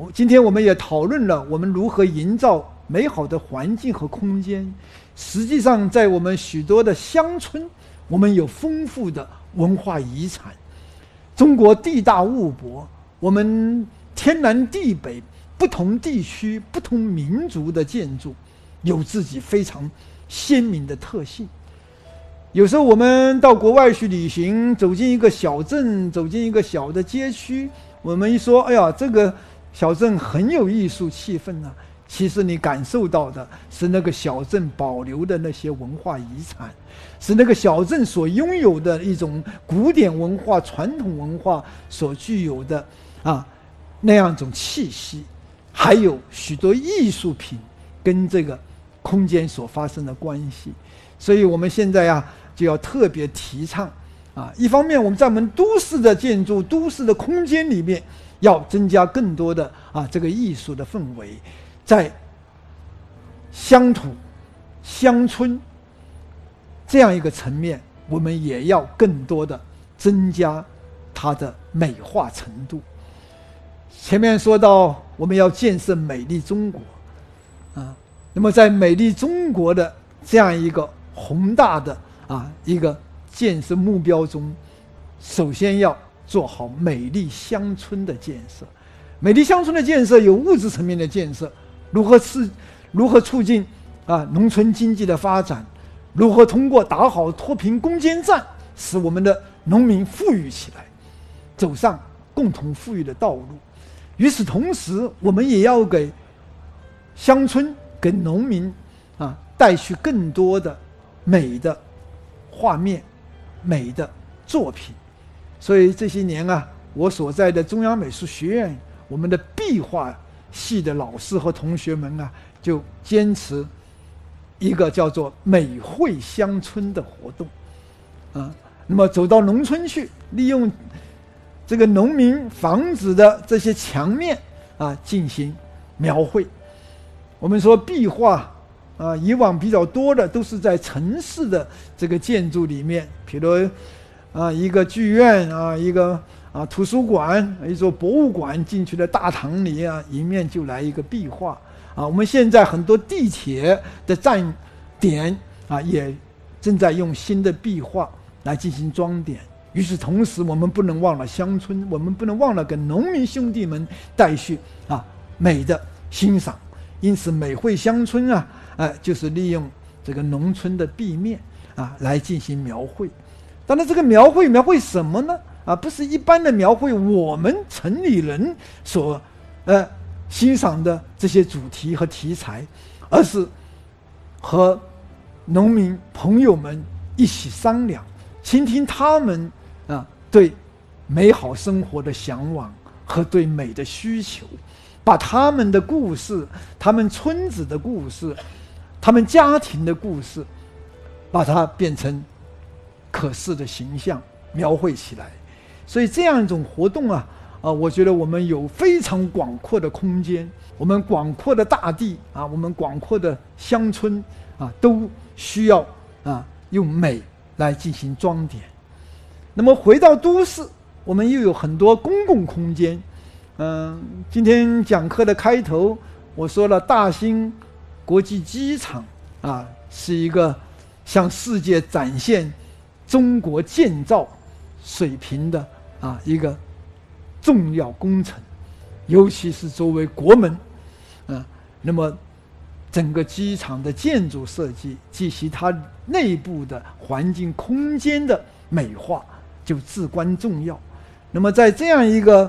今天我们也讨论了我们如何营造美好的环境和空间。实际上在我们许多的乡村，我们有丰富的文化遗产。中国地大物博，我们天南地北，不同地区不同民族的建筑有自己非常鲜明的特性。有时候我们到国外去旅行，走进一个小镇，走进一个小的街区，我们一说哎呀，这个小镇很有艺术气氛啊，其实你感受到的是那个小镇保留的那些文化遗产，是那个小镇所拥有的一种古典文化、传统文化所具有的那样一种气息，还有许多艺术品跟这个空间所发生的关系。所以我们现在就要特别提倡一方面我们在我们都市的建筑、都市的空间里面要增加更多的这个艺术的氛围，在乡土、乡村这样一个层面，我们也要更多的增加它的美化程度。前面说到我们要建设美丽中国那么在美丽中国的这样一个宏大的一个建设目标中，首先要做好美丽乡村的建设。美丽乡村的建设有物质层面的建设，如何促进农村经济的发展，如何通过打好脱贫攻坚战，使我们的农民富裕起来，走上共同富裕的道路。与此同时，我们也要给乡村、给农民带去更多的美的画面、美的作品。所以这些年我所在的中央美术学院，我们的壁画系的老师和同学们就坚持一个叫做美绘乡村的活动那么走到农村去，利用这个农民房子的这些墙面进行描绘。我们说壁画以往比较多的都是在城市的这个建筑里面，比如一个剧院一个图书馆、一座博物馆进去的大堂里迎面就来一个壁画我们现在很多地铁的站点也正在用新的壁画来进行装点。与此同时，我们不能忘了乡村，我们不能忘了给农民兄弟们带去美的欣赏。因此美绘乡村就是利用这个农村的壁面来进行描绘。当然这个描绘什么呢不是一般的描绘我们城里人所欣赏的这些主题和题材，而是和农民朋友们一起商量，倾听他们对美好生活的向往和对美的需求，把他们的故事、他们村子的故事、他们家庭的故事，把它变成可视的形象描绘起来。所以这样一种活动我觉得我们有非常广阔的空间，我们广阔的大地我们广阔的乡村都需要用美来进行装点。那么回到都市，我们又有很多公共空间。今天讲课的开头我说了，大兴国际机场是一个向世界展现中国建造水平的一个重要工程，尤其是作为国门那么整个机场的建筑设计及其它内部的环境空间的美化就至关重要。那么在这样一个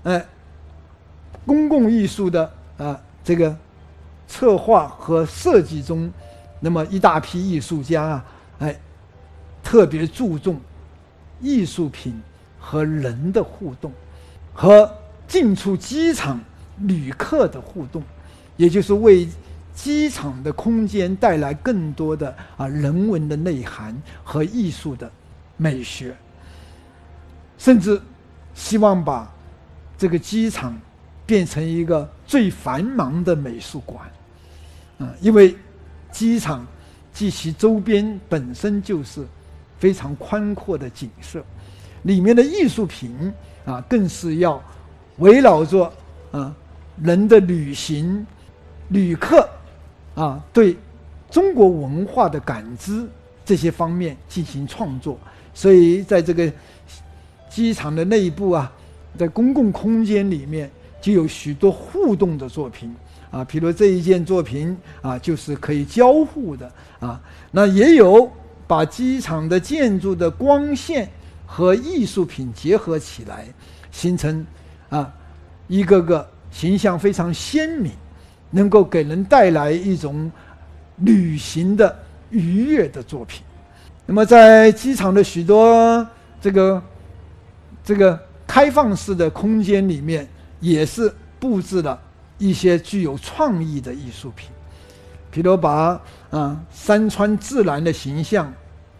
公共艺术的这个策划和设计中，那么一大批艺术家特别注重艺术品和人的互动，和进出机场旅客的互动，也就是为机场的空间带来更多的人文的内涵和艺术的美学，甚至希望把这个机场变成一个最繁忙的美术馆因为机场及其周边本身就是非常宽阔的景色，里面的艺术品更是要围绕着人的旅行、旅客对中国文化的感知这些方面进行创作。所以在这个机场的内部在公共空间里面就有许多互动的作品比如这一件作品就是可以交互的那也有把机场的建筑的光线和艺术品结合起来，形成一个个形象非常鲜明，能够给人带来一种旅行的愉悦的作品。那么在机场的许多这个开放式的空间里面，也是布置了一些具有创意的艺术品，比如把山川自然的形象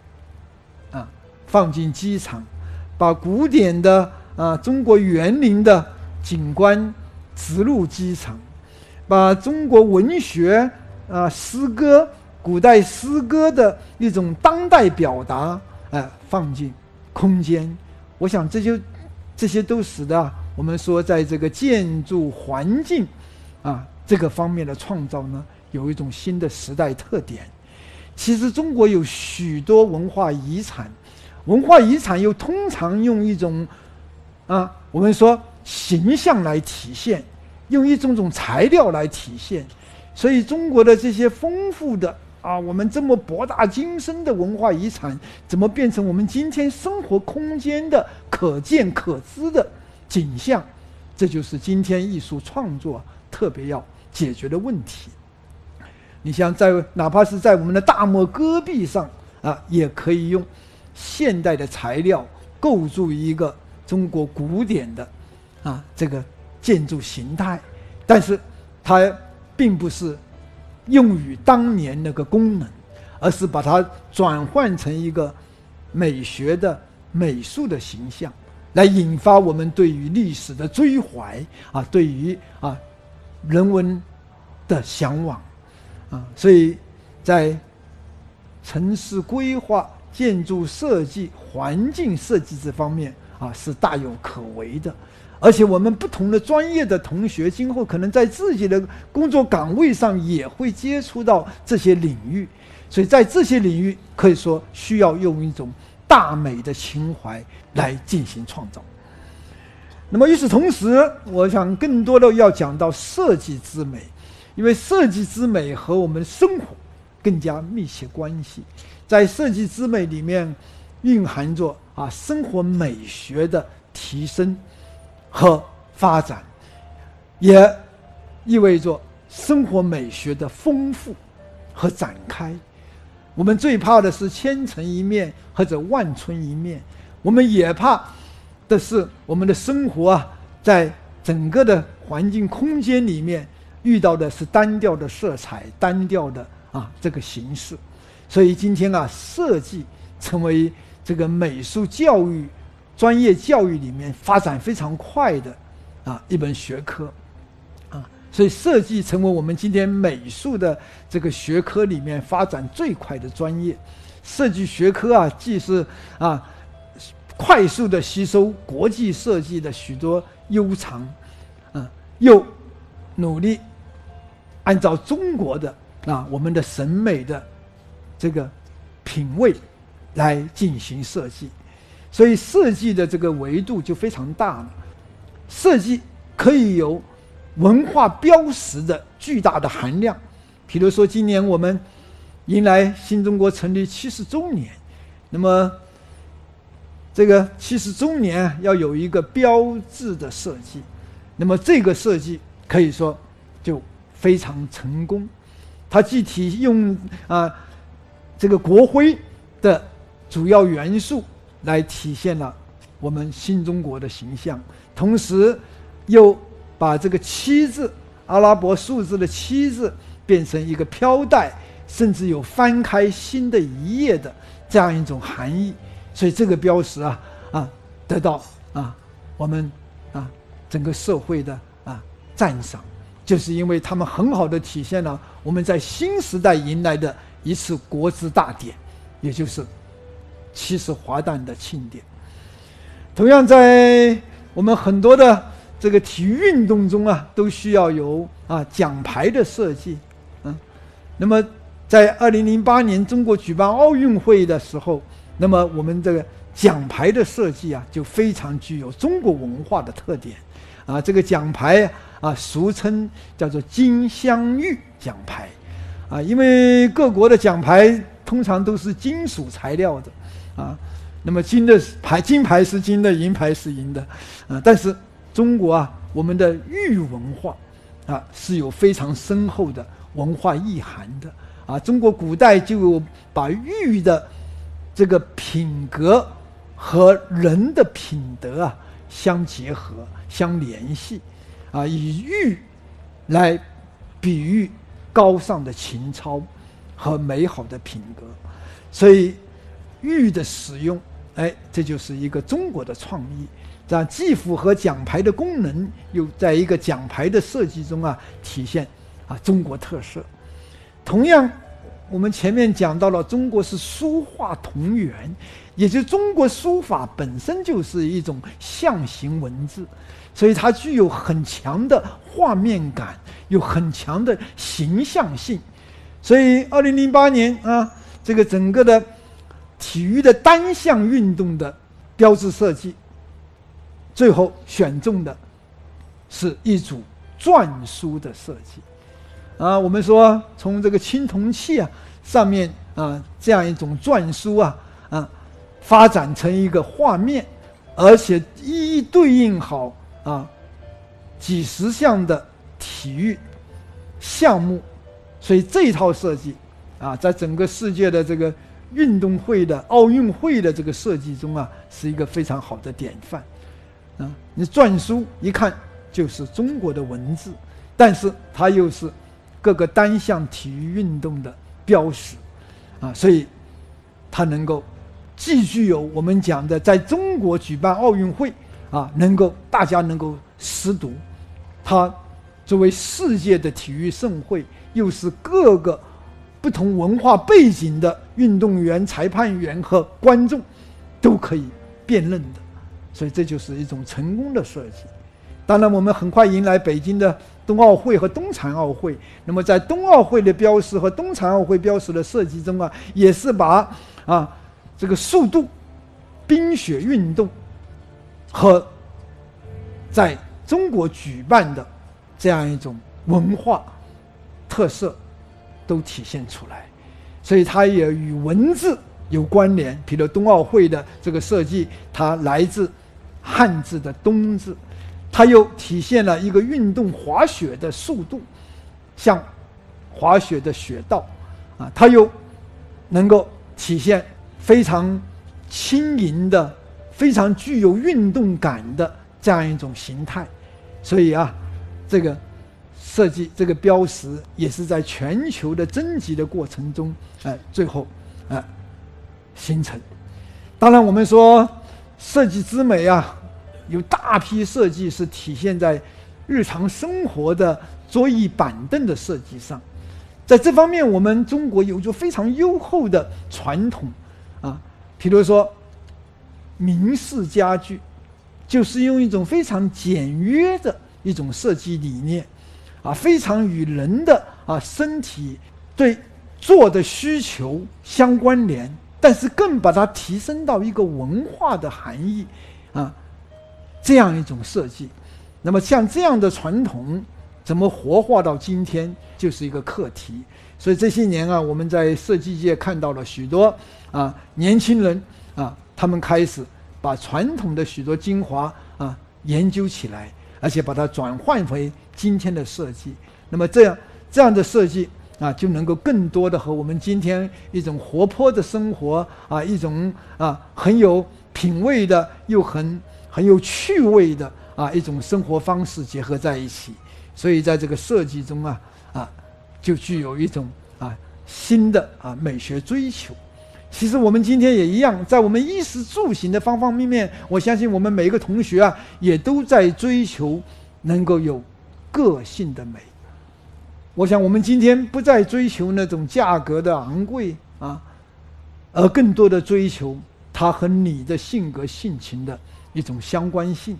放进机场，把古典的中国园林的景观植入机场，把中国文学诗歌、古代诗歌的一种当代表达放进空间。我想这些都使得我们说在这个建筑环境这个方面的创造呢，有一种新的时代特点。其实中国有许多文化遗产，文化遗产又通常用一种我们说形象来体现，用一种材料来体现。所以中国的这些丰富的我们这么博大精深的文化遗产，怎么变成我们今天生活空间的可见可知的景象？这就是今天艺术创作特别要解决的问题。你像哪怕是在我们的大漠戈壁上也可以用现代的材料构筑一个中国古典的这个建筑形态，但是它并不是用于当年那个功能，而是把它转换成一个美学的美术的形象，来引发我们对于历史的追怀对于人文的向往所以在城市规划、建筑设计、环境设计这方面是大有可为的。而且我们不同的专业的同学今后可能在自己的工作岗位上也会接触到这些领域，所以在这些领域可以说需要用一种大美的情怀来进行创造。那么与此同时，我想更多的要讲到设计之美，因为设计之美和我们生活更加密切关系。在设计之美里面蕴含着生活美学的提升和发展，也意味着生活美学的丰富和展开。我们最怕的是千城一面或者万村一面，我们也怕的是我们的生活在整个的环境空间里面遇到的是单调的色彩、单调的这个形式。所以今天设计成为这个美术教育、专业教育里面发展非常快的一门学科所以设计成为我们今天美术的这个学科里面发展最快的专业。设计学科既是快速的吸收国际设计的许多悠长又努力按照中国的我们的审美的这个品味来进行设计。所以设计的这个维度就非常大了，设计可以有文化标识的巨大的含量。比如说今年我们迎来新中国成立70周年，那么这个70周年要有一个标志的设计，那么这个设计可以说就非常成功。它具体用这个国徽的主要元素来体现了我们新中国的形象，同时又把这个7字阿拉伯数字的7字变成一个飘带，甚至有翻开新的一页的这样一种含义。所以这个标识得到我们整个社会的赞赏，就是因为他们很好的体现了我们在新时代迎来的一次国之大典，也就是70华诞的庆典。同样在我们很多的这个体育运动中啊，都需要有奖牌的设计，那么在2008年中国举办奥运会的时候，那么我们这个奖牌的设计啊，就非常具有中国文化的特点这个奖牌俗称叫做金镶玉奖牌因为各国的奖牌通常都是金属材料的那么金牌是金的，银牌是银的但是中国我们的玉文化是有非常深厚的文化意涵的中国古代就有把玉的这个品格和人的品德相结合、相联系以玉来比喻高尚的情操和美好的品格，所以玉的使用，这就是一个中国的创意，这样既符合奖牌的功能，又在一个奖牌的设计中体现中国特色。同样，我们前面讲到了，中国是书画同源，也就是中国书法本身就是一种象形文字，所以它具有很强的画面感，有很强的形象性。所以2008年这个整个的体育的单项运动的标志设计，最后选中的是一组篆书的设计我们说从这个青铜器上面这样一种篆书发展成一个画面，而且一一对应好几十项的体育项目，所以这一套设计在整个世界的这个运动会的奥运会的这个设计中是一个非常好的典范你篆书一看就是中国的文字，但是它又是各个单项体育运动的标识所以它能够既具有我们讲的在中国举办奥运会大家能够识读，它作为世界的体育盛会，又是各个不同文化背景的运动员、裁判员和观众都可以辨认的，所以这就是一种成功的设计。当然我们很快迎来北京的冬奥会和冬残奥会，那么在冬奥会的标识和冬残奥会标识的设计中也是把这个速度、冰雪运动和在中国举办的这样一种文化特色都体现出来，所以它也与文字有关联。比如冬奥会的这个设计，它来自汉字的冬字，它又体现了一个运动滑雪的速度，像滑雪的雪道它又能够体现非常轻盈的、非常具有运动感的这样一种形态。所以这个设计这个标识也是在全球的征集的过程中最后形成。当然我们说设计之美有大批设计是体现在日常生活的桌椅板凳的设计上，在这方面我们中国有着非常优厚的传统比如说明式家具就是用一种非常简约的一种设计理念非常与人的身体对坐的需求相关联，但是更把它提升到一个文化的含义这样一种设计。那么像这样的传统怎么活化到今天，就是一个课题。所以这些年我们在设计界看到了许多年轻人他们开始把传统的许多精华研究起来，而且把它转换为今天的设计。那么这样的设计就能够更多的和我们今天一种活泼的生活一种很有品味的又很有趣味的一种生活方式结合在一起。所以在这个设计中就具有一种新的美学追求。其实我们今天也一样，在我们衣食住行的方方面面，我相信我们每一个同学也都在追求能够有个性的美。我想我们今天不再追求那种价格的昂贵而更多的追求它和你的性格性情的一种相关性。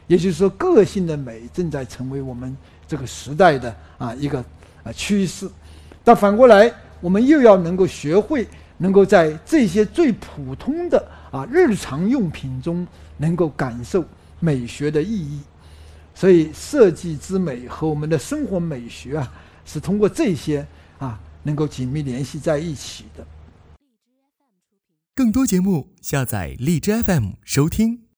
也就是说，个性的美正在成为我们这个时代的一个趋势。但反过来，我们又要能够学会，能够在这些最普通的日常用品中，能够感受美学的意义。所以，设计之美和我们的生活美学是通过这些能够紧密联系在一起的。 更多节目，下载荔枝 FM 收听。